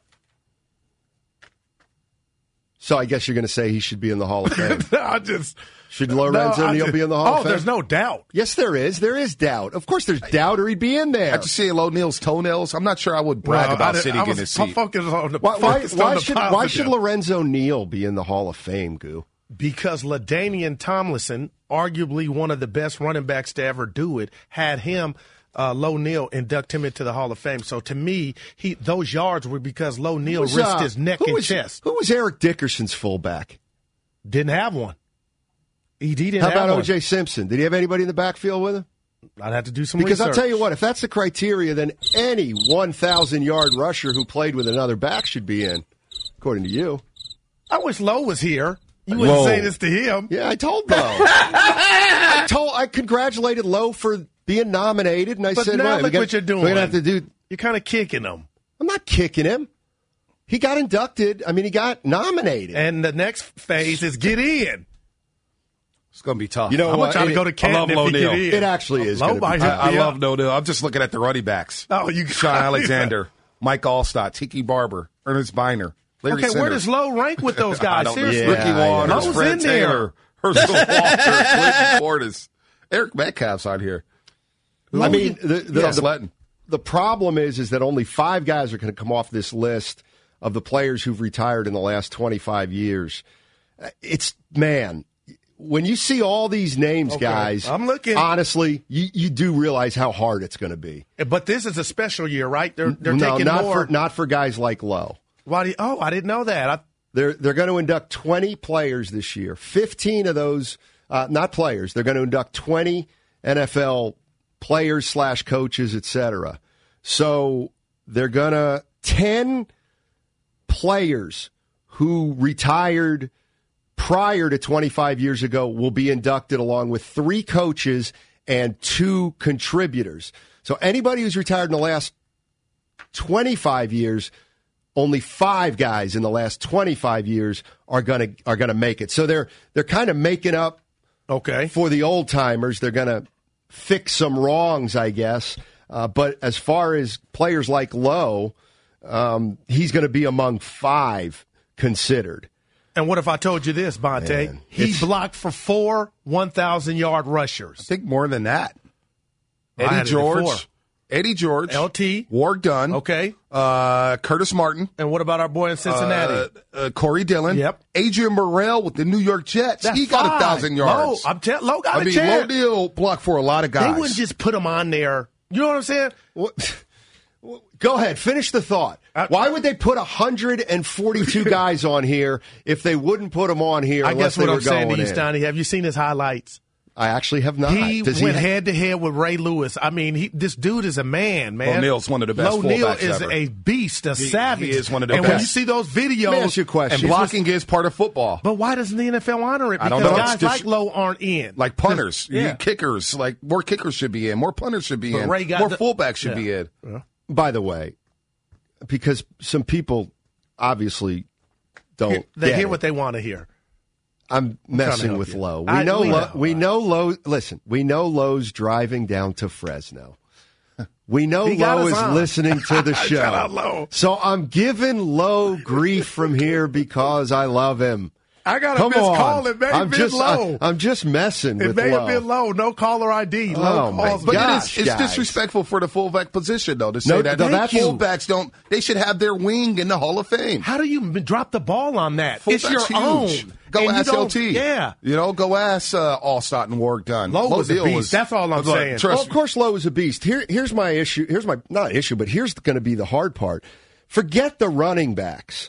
So I guess you're going to say he should be in the Hall of Fame. Should Lorenzo Neal be in the Hall of Fame? There's no doubt. Yes, there is. There is doubt. Of course there's doubt, or he'd be in there. Did you see Lo Neal's toenails? I'm not sure I would brag about sitting in his seat. Why should Lorenzo Neal be in the Hall of Fame, Goo? Because LaDainian Tomlinson, arguably one of the best running backs to ever do it, had him Lo Neal induct him into the Hall of Fame. So to me, those yards were because Lo Neal risked his neck and chest. Who was Eric Dickerson's fullback? Didn't have one. He didn't How have about one. O.J. Simpson? Did he have anybody in the backfield with him? I'd have to do some research. Because I'll tell you what, if that's the criteria, then any 1,000-yard rusher who played with another back should be in, according to you. I wish Lo was here. You wouldn't say this to him. Yeah, I told Lo. I congratulated Lo for being nominated, and I said, now look what you're doing. We're going to have to do. You're kind of kicking him. I'm not kicking him. He got inducted. I mean, he got nominated. And the next phase is get in. It's going to be tough. You know I'm what? trying to go to Canton if he get in. It actually is. I love Lo Neal. I'm just looking at the running backs. Sean Alexander, Mike Allstott, Tiki Barber, Ernest Biner, Larry Center. Where does Lo rank with those guys? Seriously. Ricky Waters, Lo's Fred in there. Taylor, Herschel Walker, Clinton Portis, Eric Metcalf's on here. I mean, the problem is that only 5 guys are going to come off this list of the players who've retired in the last 25 years. When you see all these names, guys, I'm looking. Honestly, you do realize how hard it's going to be. But this is a special year, right? They're taking more. Not for guys like Lo. I didn't know that. They're going to induct 20 players this year. 15 of those, not players. They're going to induct 20 NFL players / coaches, etc. So they're going to 10 players who retired prior to 25 years ago will be inducted along with 3 coaches and 2 contributors. So anybody who's retired in the last 25 years, only 5 guys in the last 25 years are gonna make it. So they're kind of making up for the old timers. They're gonna fix some wrongs, I guess. But as far as players like Lowe, he's going to be among 5 considered. And what if I told you this, Bonte? Man, he blocked for 4 1,000-yard rushers. I think more than that. I Eddie George, LT, Ward Gunn, Curtis Martin, and what about our boy in Cincinnati? Corey Dillon, Adrian Morrell with the New York Jets. He got 1,000 yards. Lowe got a chance. Lowe Neal blocked for a lot of guys. They wouldn't just put him on there. You know what I'm saying? Go ahead, finish the thought. Why would they put 142 guys on here if they wouldn't put them on here? I guess what I'm saying to you, in? Stoney, have you seen his highlights? I actually have not. He went head-to-head with Ray Lewis. I mean, this dude is a man, man. Lowe Neal's one of the best Lowe Neal fullbacks is ever. a beast, a savage. He is one of the best. best. When you see those videos, Let me ask you a question. And blocking is part of football. But why doesn't the NFL honor it? I Because don't know. guys like Lowe aren't in. Like punters, Yeah. kickers, like more kickers should be in, more punters should be But in, Ray got more the- fullbacks should be in. By the way, because some people obviously don't They get hear it. what they want to hear. I'm messing help with you. Lowe. We know Lowe. Listen, we know Lowe's driving down to Fresno. We know He got Lowe us is on. listening to the show. Shout out Lowe. So I'm giving Lowe grief from here because I love him. I got a Come missed on. call. It may have been Lowe. I'm just messing It with may Lowe. have been Lowe. No caller ID. Lowe Oh, my calls But gosh, it's guys. disrespectful for the fullback position, though, to say No, that no, that's- fullbacks don't. They should have their wing in the Hall of Fame. How do you drop the ball on that? It's your Fullback's huge. own. Go And you ask don't- LT. Yeah. Go ask Allstott and Ward Gunn. Lowe was a Neal beast. That's all I'm saying. Trust Well, of course, Lowe is a beast. Here's my issue. Here's my not issue, but here's going to be the hard part. Forget the running backs.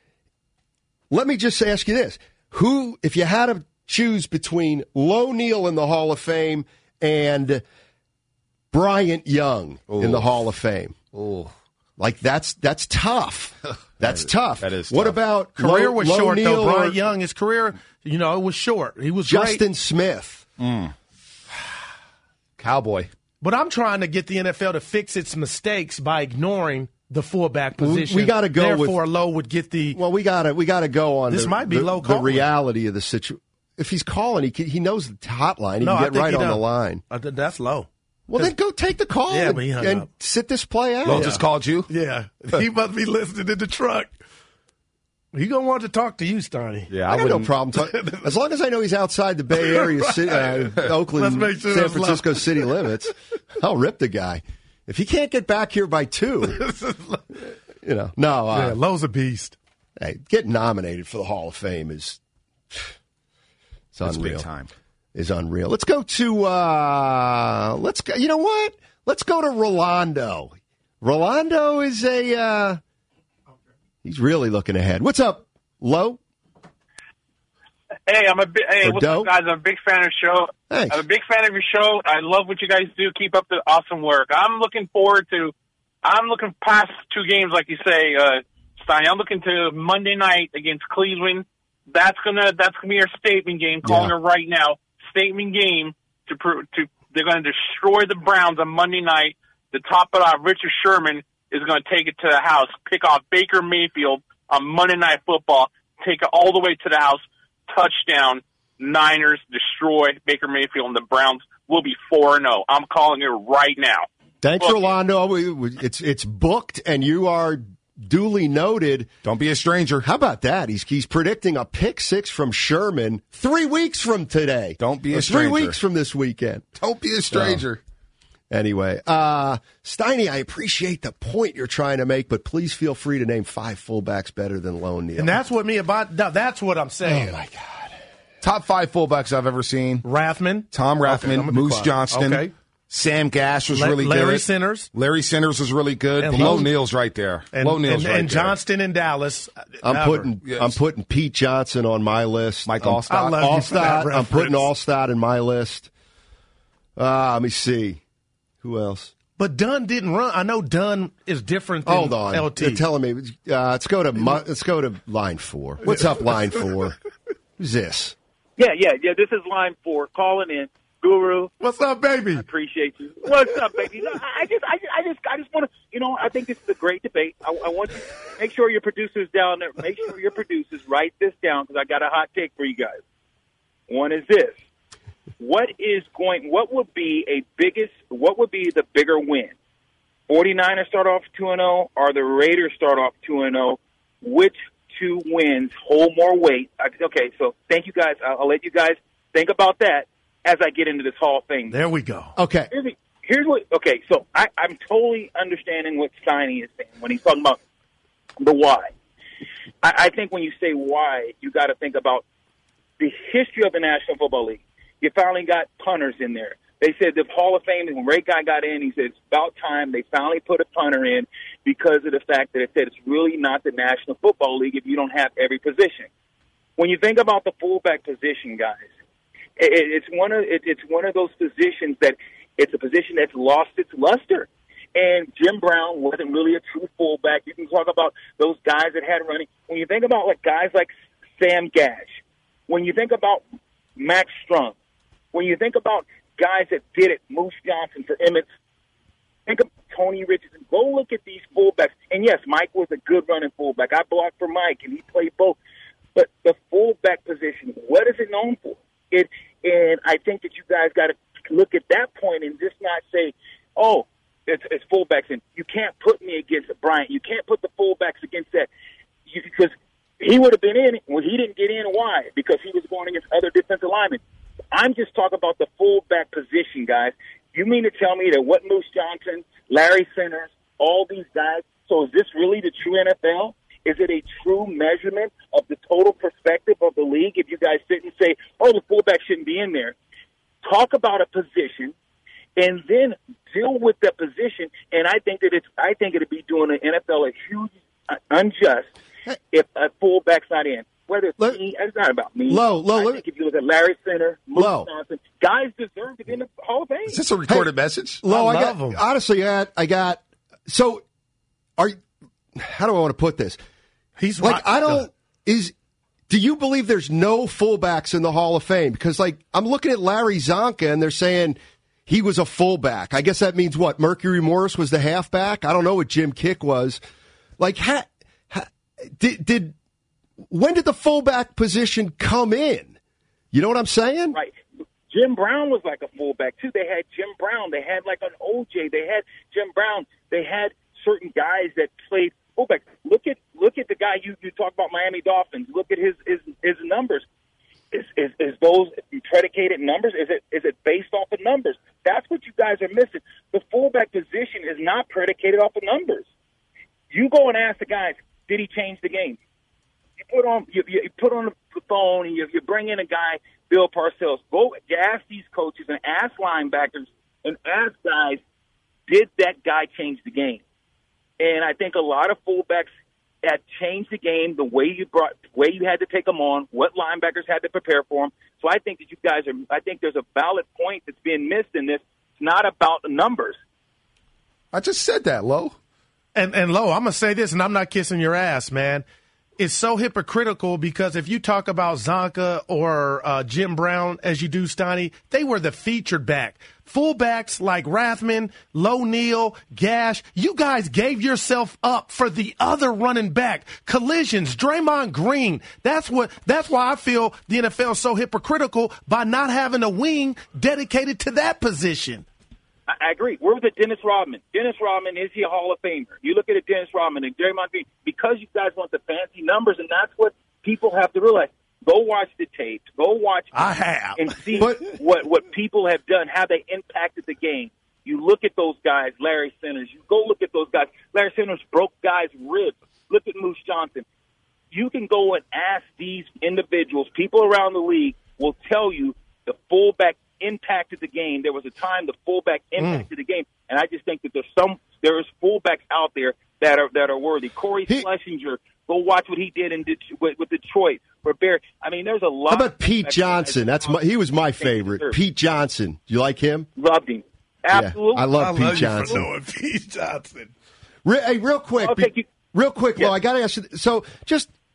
Let me just ask you this: who, if you had to choose between Lowe Neal in the Hall of Fame and Bryant Young in the Hall of Fame? Like that's tough. That's tough. That is What tough. about Career was Lowe short, Neal though. Bryant or Young, his career, it was short. He was Justin great. Smith? Cowboy. But I'm trying to get the NFL to fix its mistakes by ignoring the fullback position. We gotta go with- Therefore, Lowe would get the. Well, we gotta go on. This might be Lowe the calling. reality of the situation. If he's calling, he knows the hotline. He No, I can get think right he on the don't. line. That's Low. Well, then go take the call Yeah, but he hung and up. sit this play out. Lowe just called you? Yeah, he must be listening in the truck. He gonna want to talk to you, Stoney. Yeah, I got no wouldn't- problem. As long as I know he's outside the Bay Area, Oakland, Let's make sure San it's Francisco city limits, I'll rip the guy. If he can't get back here by 2, no. Yeah, Lowe's a beast. Hey, getting nominated for the Hall of Fame is That's unreal. big time. Is unreal. Let's go to let's go. You know what? Let's go to Rolando. Rolando is he's really looking ahead. What's up, Lowe? Hey, Or what's Doe? up, guys? I'm a big fan of the show. Thanks. I'm a big fan of your show. I love what you guys do. Keep up the awesome work. I'm looking past 2 games, like you say, Stein. I'm looking to Monday night against Cleveland. That's gonna be our statement game. Calling it right now. Statement game to they're going to destroy the Browns on Monday night. To top it off, Richard Sherman is going to take it to the house, pick off Baker Mayfield on Monday Night Football, take it all the way to the house, touchdown, Niners destroy Baker Mayfield, and the Browns will be 4-0. I'm calling it right now. Thanks, Book it. Rolando. It's booked, and you are duly noted. Don't be a stranger. How about that? He's predicting a pick 6 from Sherman 3 weeks from today. Don't be a Or stranger. 3 weeks from this weekend. Don't be a stranger. Anyway, Steiny, I appreciate the point you're trying to make, but please feel free to name 5 fullbacks better than Lowe Neal. And that's what that's what I'm saying. Oh, my God. Top 5 fullbacks I've ever seen. Rathman. Tom Okay, I'm Rathman, gonna be Moose quiet. Johnston. Okay. Sam Gash was really Larry good. Sinners. Larry Sinners was really good. And Lowe Lowe- Neal's right there. And, Lowe Neal's and, right and there. Johnston in Dallas. I'm Never. putting Pete Johnson on my list. Mike I'm- Allstott. I love you for that Allstott. I'm putting reference. Allstott in my list. Let me see. Who else? But Dunn didn't run. I know Dunn is different than Hold on. LT. They're telling me. Let's go to line 4. What's up, line 4? Who's this? Yeah. This is line 4 calling in. Guru, what's up, baby? I appreciate you. What's up, baby? No, I just want to. I think this is a great debate. I want you to make sure your producers down there. Make sure your producers write this down because I got a hot take for you guys. One is this: what would be the bigger win? 49ers start off 2-0, or the Raiders start off 2-0? Which two wins hold more weight? Okay, so thank you guys. I'll let you guys think about that as I get into this Hall of Fame. There we go. Okay. Here's what. Okay, so I'm totally understanding what Steiny is saying when he's talking about the why. I think when you say why, you got to think about the history of the National Football League. You finally got punters in there. They said the Hall of Fame, when Ray Guy got in, he said it's about time they finally put a punter in because of the fact that it said it's really not the National Football League if you don't have every position. When you think about the fullback position, guys, it's one of those positions that it's a position that's lost its luster. And Jim Brown wasn't really a true fullback. You can talk about those guys that had running. When you think about guys like Sam Gash, when you think about Max Strunk, when you think about guys that did it, Moose Johnson for Emmett, think of Tony Richardson. Go look at these fullbacks. And yes, Mike was a good running fullback. I blocked for Mike, and he played both. But the fullback position, what is it known for? And I think that you guys got to look at that point and just not say, oh, it's fullbacks. And you can't put me against Bryant. You can't put the fullbacks against that. Because he would have been in. Well, he didn't get in. Why? Because he was going against other defensive linemen. I'm just talking about the fullback position, guys. You mean to tell me that what Moose Johnson, Larry Centers, all these guys, so is this really the true NFL? Is it a true measurement of the total perspective of the league if you guys sit and say, oh, the fullback shouldn't be in there? Talk about a position and then deal with the position. And I think it'd be doing the NFL a huge unjust if a fullback's not in. Whether it's me, it's not about me. I think if you look at Larry Center, Moose Johnson, guys deserve to be in the Hall of Fame. Is this a recorded message? Low, I got them. Honestly, I got. So, how do I want to put this? He's like, do you believe there's no fullbacks in the Hall of Fame? Because, I'm looking at Larry Zonka, and they're saying he was a fullback. I guess that means what? Mercury Morris was the halfback? I don't know what Jim Kick was. When did the fullback position come in? You know what I'm saying? Right. Jim Brown was like a fullback, too. They had Jim Brown. They had an OJ. They had Jim Brown. They had certain guys that played fullback. Look at the guy you talk about, Miami Dolphins. Look at his numbers. Is those predicated numbers? Is it based off of numbers? That's what you guys are missing. The fullback position is not predicated off of numbers. You go and ask the guys, did he change the game? You put on the phone and you bring in a guy, Bill Parcells. Go ask these coaches and ask linebackers and ask guys, did that guy change the game? And I think a lot of fullbacks had changed the game, the way you had to take them on, what linebackers had to prepare for them. So I think that you guys I think there's a valid point that's being missed in this. It's not about the numbers. I just said that, Lo. And Lo, I'm going to say this, and I'm not kissing your ass, man. It's so hypocritical because if you talk about Zonka or Jim Brown, as you do, Steiny, they were the featured back. Fullbacks like Rathman, Low Neal, Gash, you guys gave yourself up for the other running back. Collisions, Draymond Green. That's why I feel the NFL is so hypocritical by not having a wing dedicated to that position. I agree. Where was it, Dennis Rodman? Dennis Rodman, is he a Hall of Famer? You look at it, Dennis Rodman and Draymond Green, because you guys want the fancy numbers, and that's what people have to realize. Go watch the tapes. Go watch and see what people have done, how they impacted the game. You look at those guys, Larry Centers. You go look at those guys. Larry Centers broke guys' ribs. Look at Moose Johnson. You can go and ask these individuals, people around the league will tell you the fullback impacted the game. There was a time the fullback impacted the game, and I just think that there's fullbacks out there that are worthy. Corey Schlesinger, go watch what he did with Detroit for Bear. I mean, there's a lot. How about Pete Johnson? He was my favorite. Pete Johnson. You like him? Loved him. Absolutely. Yeah, I love Pete Johnson. You for Pete Johnson. Real quick, Lo, I got to ask you. So, just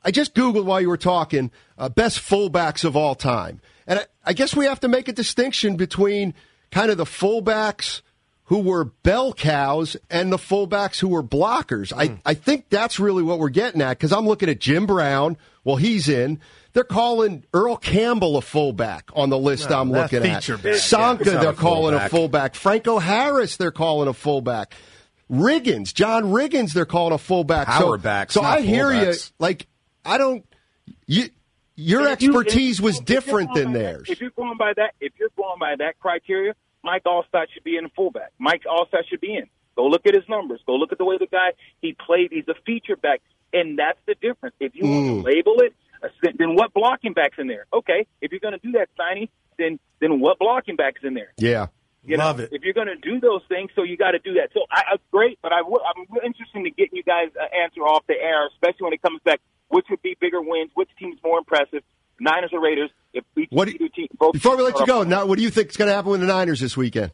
I just Googled while you were talking best fullbacks of all time. And I guess we have to make a distinction between kind of the fullbacks who were bell cows and the fullbacks who were blockers. I think that's really what we're getting at, because I'm looking at Jim Brown. Well, he's in. They're calling Earl Campbell a fullback on the list I'm looking at. Sanka, they're calling a fullback. Franco Harris, they're calling a fullback. Riggins, John Riggins, they're calling a fullback. So I hear you. Like, I don't. Your expertise was different than theirs. If you're going by that criteria, Mike Allstott should be in fullback. Mike Allstott should be in. Go look at his numbers. Go look at the way the guy he played. He's a feature back, and that's the difference. If you want to label it, then what blocking back's in there? Okay, if you're going to do that, Steiny, then what blocking back's in there? Yeah. Love it. If you're going to do those things, so you got to do that. So great, but I'm interested in getting you guys an answer off the air, especially when it comes back. Which would be bigger wins? Which team's more impressive? Niners or Raiders? Before we let you go, now what do you think is going to happen with the Niners this weekend?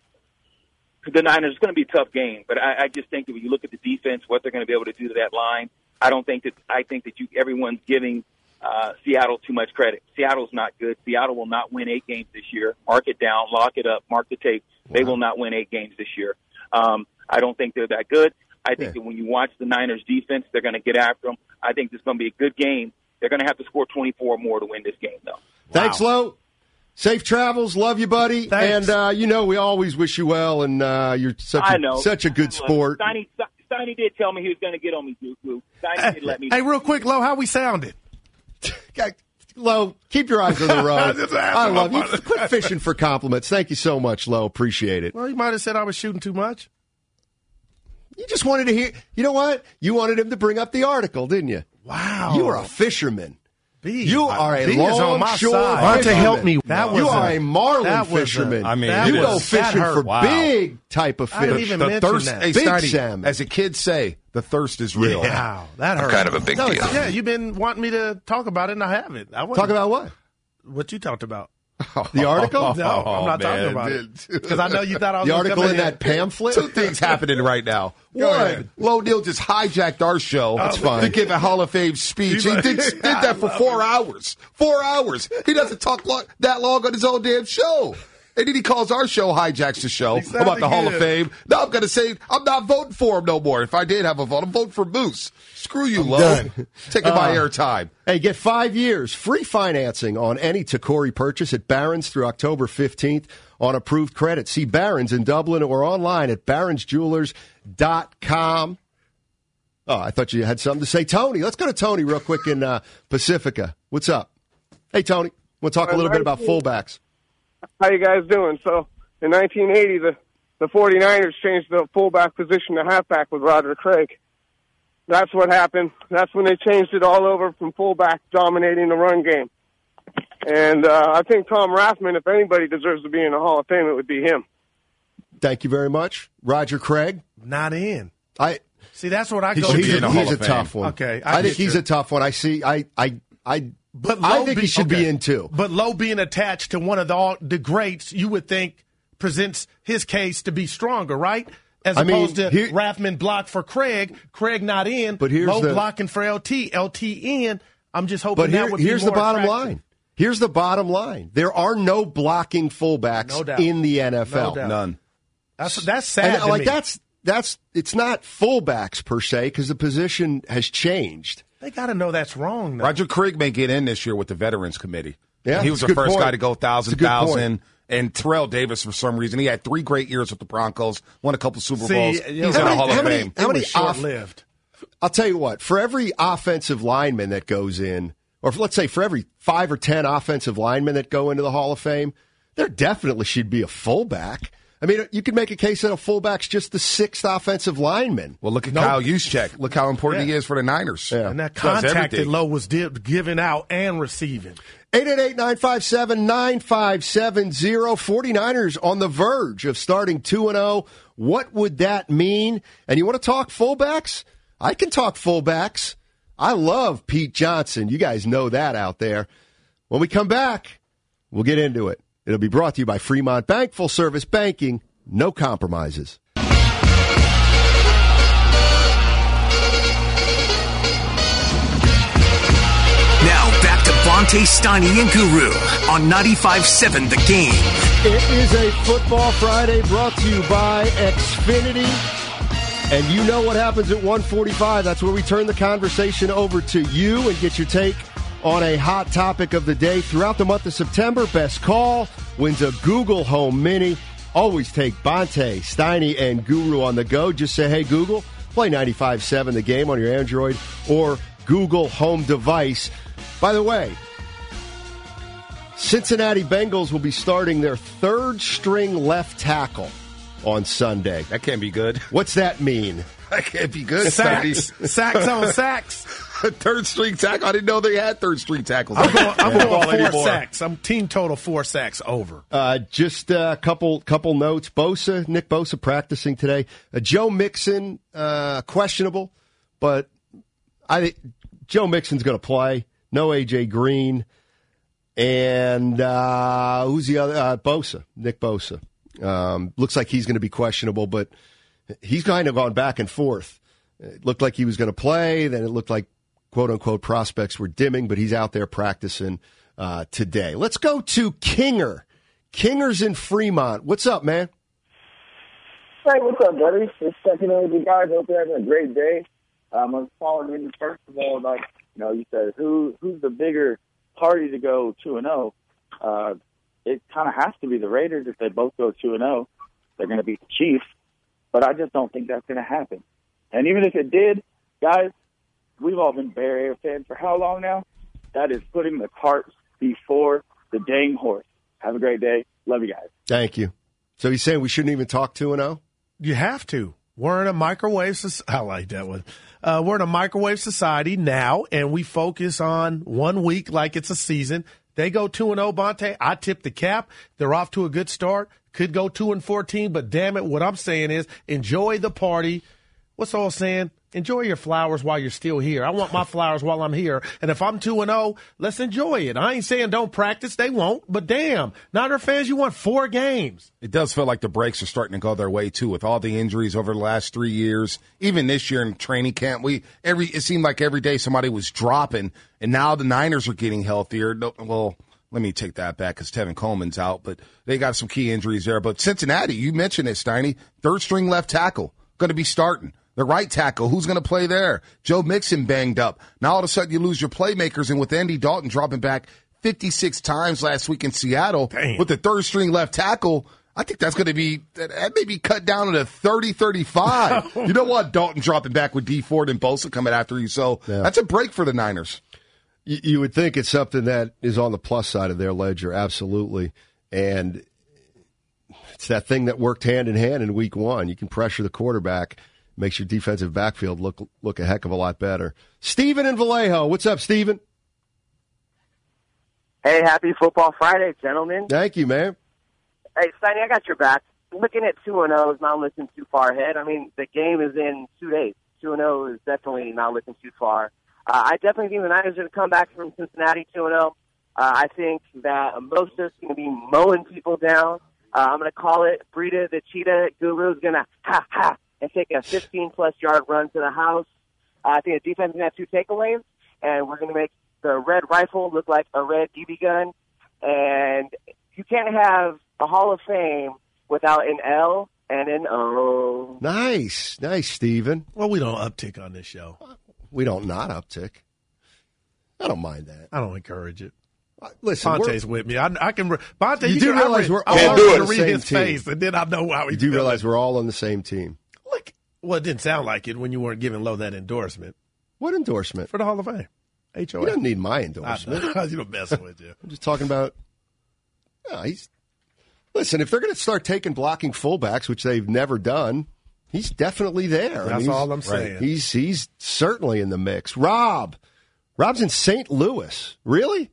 The Niners, it's going to be a tough game, but I just think that when you look at the defense, what they're going to be able to do to that line, I think that everyone's giving Seattle too much credit. Seattle's not good. Seattle will not win 8 games this year. Mark it down, lock it up, mark the tape. They will not win 8 games this year. I don't think they're that good. I think that when you watch the Niners defense, they're going to get after them. I think this is going to be a good game. They're going to have to score 24 more to win this game, though. Thanks, Lo. Safe travels. Love you, buddy. Thanks. And, we always wish you well, and you're such a good sport. Steiny did tell me he was going to get on me, Lou. Steiny did let me. Hey, real quick, Lo, how we sounded? Lo, keep your eyes on the road. I love you. Quit fishing for compliments. Thank you so much, Lo. Appreciate it. Well, you might have said I was shooting too much. You just wanted to hear. You know what? You wanted him to bring up the article, didn't you? Wow. You are a fisherman. B. You are a B is on my longshore side. fisherman. Help me. You are a marlin fisherman. You go fishing for big type of fish. I didn't even mention that. Hey, big Steiny, salmon. as the kids say, the thirst is real. Wow, that hurt. Kind of a big deal. Yeah, you've been wanting me to talk about it, and I haven't. Talk about what? What you talked about. The article? No, I'm not talking about it. Because I know you thought I was the going to article come in that pamphlet? 2 things happening right now. One, Lo Neal just hijacked our show to give a Hall of Fame speech. He did that for 4 hours. 4 hours. He doesn't talk that long on his own damn show. And then he calls our show, hijacks the show about the Hall of Fame. Now I'm going to say I'm not voting for him no more. If I did have a vote, I'm voting for Moose. Screw you, Lo. Taking my airtime. Hey, get 5 years free financing on any Tacori purchase at Barron's through October 15th on approved credit. See Barron's in Dublin or online at barronsjewelers.com. Oh, I thought you had something to say. Tony, let's go to Tony real quick in Pacifica. What's up? Hey, Tony, we'll talk a little bit about fullbacks. How you guys doing? So, in 1980, the 49ers changed the fullback position to halfback with Roger Craig. That's what happened. That's when they changed it all over from fullback dominating the run game. And I think Tom Rathman, if anybody deserves to be in the Hall of Fame, it would be him. Thank you very much. Roger Craig? Not in. See, that's what I go to. He's a tough one. Okay. I think he's a tough one. I think he should be in too. But Lowe being attached to one of the greats, you would think presents his case to be stronger, right? As opposed to Rathman blocked for Craig not in, but Lowe blocking for LT in. I'm just hoping that would be more here's the bottom attractive. line. Here's the bottom line. There are no blocking fullbacks in the NFL. None. That's sad. And, that's it's not fullbacks per se because the position has changed. They got to know that's wrong. Though. Roger Craig may get in this year with the Veterans Committee. Yeah, he was the first guy to go 1,000. And Terrell Davis, for some reason, he had 3 great years with the Broncos, won a couple Super Bowls. He's in the Hall of Fame. How many short-lived? I'll tell you what. For every offensive lineman that goes in, or let's say for every 5 or 10 offensive linemen that go into the Hall of Fame, there definitely should be a fullback. I mean, you could make a case that a fullback's just the 6th offensive lineman. Well, look at Kyle Juszczyk. Look how important he is for the Niners. Yeah. And that contact that Lowe was giving out and receiving. 888-957-9570. 49ers on the verge of starting 2-0. What would that mean? And you want to talk fullbacks? I can talk fullbacks. I love Pete Johnson. You guys know that out there. When we come back, we'll get into it. It'll be brought to you by Fremont Bank, full service banking, no compromises. Bonte, Steiny, and Guru on 95.7 The Game. It is a Football Friday brought to you by Xfinity. And you know what happens at 1:45. That's where we turn the conversation over to you and get your take on a hot topic of the day. Throughout the month of September, Best Call wins a Google Home Mini. Always take Bonte, Steiny, and Guru on the go. Just say, hey, Google, play 95.7 The Game on your Android or Google Home device. By the way, Cincinnati Bengals will be starting their third-string left tackle on Sunday. That can't be good. What's that mean? That can't be good. Sacks. Sacks on sacks. Third-string tackle. I didn't know they had third-string tackles. I'm going 4 sacks. I'm team total 4 sacks over. Just a couple notes. Nick Bosa practicing today. Joe Mixon, questionable, but I think Joe Mixon's going to play. No A.J. Green. And who's the other? Bosa, Nick Bosa. Looks like he's going to be questionable, but he's kind of gone back and forth. It looked like he was going to play, then it looked like, quote-unquote, prospects were dimming, but he's out there practicing today. Let's go to Kinger. Kinger's in Fremont. What's up, man? Hey, what's up, buddy? Just checking in with you guys. Hope you're having a great day. I was following in, first of all, like, you said, who's the bigger party to go 2-0? It kind of has to be the Raiders. If they both go 2-0, they're going to beat the Chiefs. But I just don't think that's going to happen. And even if it did, guys, we've all been Bay Area fans for how long now? That is putting the cart before the dang horse. Have a great day. Love you guys. Thank you. So he's saying we shouldn't even talk 2-0? You have to. We're in a microwave society. I like that one. We're in a microwave society now, and we focus on 1 week like it's a season. They go 2-0, Bonte. I tip the cap. They're off to a good start. Could go 2-14, but damn it, what I'm saying is enjoy the party. What's all saying? Enjoy your flowers while you're still here. I want my flowers while I'm here. And if I'm 2-0, let's enjoy it. I ain't saying don't practice. They won't. But damn, Niner fans, you want 4 games. It does feel like the breaks are starting to go their way, too, with all the injuries over the last 3 years. Even this year in training camp, it seemed like every day somebody was dropping. And now the Niners are getting healthier. Well, let me take that back because Tevin Coleman's out. But they got some key injuries there. But Cincinnati, you mentioned it, Steiny. Third-string left tackle, going to be starting. The right tackle, who's going to play there? Joe Mixon banged up. Now all of a sudden you lose your playmakers, and with Andy Dalton dropping back 56 times last week in Seattle with the third-string left tackle, I think that may be cut down to 30-35. You don't want Dalton dropping back with D Ford and Bosa coming after you, so that's a break for the Niners. You would think it's something that is on the plus side of their ledger, absolutely. And it's that thing that worked hand in hand in week 1. You can pressure the quarterback. Makes your defensive backfield look a heck of a lot better. Steven in Vallejo. What's up, Steven? Hey, happy Football Friday, gentlemen. Thank you, man. Hey, Steiny, I got your back. Looking at 2-0 is not looking too far ahead. I mean, the game is in 2 days. 2-0 is definitely not looking too far. I definitely think the Niners are going to come back from Cincinnati 2-0. I think that Mosa's going to be mowing people down. I'm going to call it Breida the Cheetah. Guru's going to ha and take a 15-plus yard run to the house. I think the defense is going to have 2 takeaways, and we're going to make the red rifle look like a red BB gun. And you can't have a Hall of Fame without an L and an O. Nice, Steven. Well, we don't uptick on this show. We don't not uptick. I don't mind that. I don't encourage it. Listen, Bonte's with me. I can. Bonte, you do realize we're all on the read same his team. face, and then I know how he. You do realize we're all on the same team. Well, it didn't sound like it when you weren't giving Lowe that endorsement. What endorsement? For the Hall of Fame. HOA. You don't need my endorsement. You don't messing with you. I'm just talking about. Listen, if they're going to start taking blocking fullbacks, which they've never done, he's definitely there. That's all I'm saying. Right. He's certainly in the mix. Rob's in St. Louis. Really?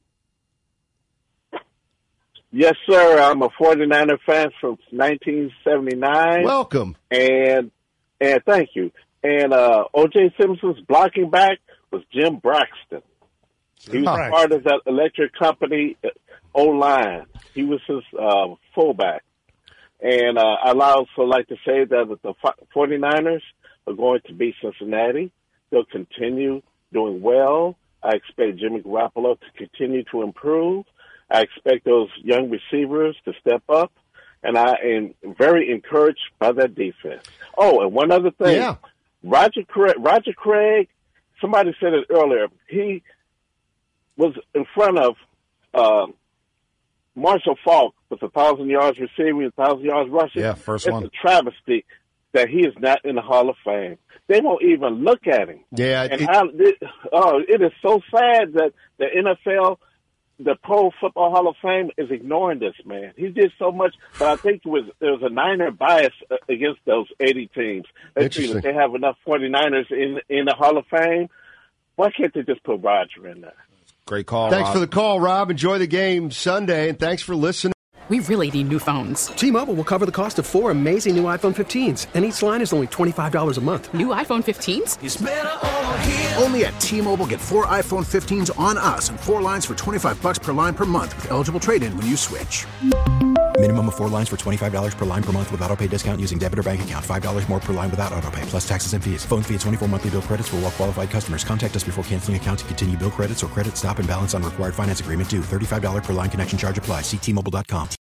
Yes, sir. I'm a 49er fan from 1979. Welcome. And thank you. And O.J. Simpson's blocking back was Jim Braxton. He was part of that electric company O-line. He was his fullback. And I'd also like to say that the 49ers are going to beat Cincinnati. They'll continue doing well. I expect Jimmy Garoppolo to continue to improve. I expect those young receivers to step up, and I am very encouraged by that defense. Oh, and one other thing. Yeah. Roger Craig, somebody said it earlier, he was in front of Marshall Faulk with 1,000 yards receiving, 1,000 yards rushing. Yeah, first one. It's a travesty that he is not in the Hall of Fame. They won't even look at him. Yeah. It is so sad that the NFL, the Pro Football Hall of Fame, is ignoring this man. He did so much, but I think there was a Niner bias against those 80 teams. They think that they have enough 49ers in the Hall of Fame. Why can't they just put Roger in there? Great call, Thanks Rob. for the call, Rob. Enjoy the game Sunday, and thanks for listening. We really need new phones. T-Mobile will cover the cost of 4 amazing new iPhone 15s, and each line is only $25 a month. New iPhone 15s? It's better over here. Only at T-Mobile, get 4 iPhone 15s on us and 4 lines for $25 per line per month with eligible trade-in when you switch. Minimum of 4 lines for $25 per line per month with autopay discount using debit or bank account. $5 more per line without autopay, plus taxes and fees. Phone fee at 24 monthly bill credits for well-qualified customers. Contact us before canceling account to continue bill credits or credit stop and balance on required finance agreement due. $35 per line connection charge applies. See T-Mobile.com.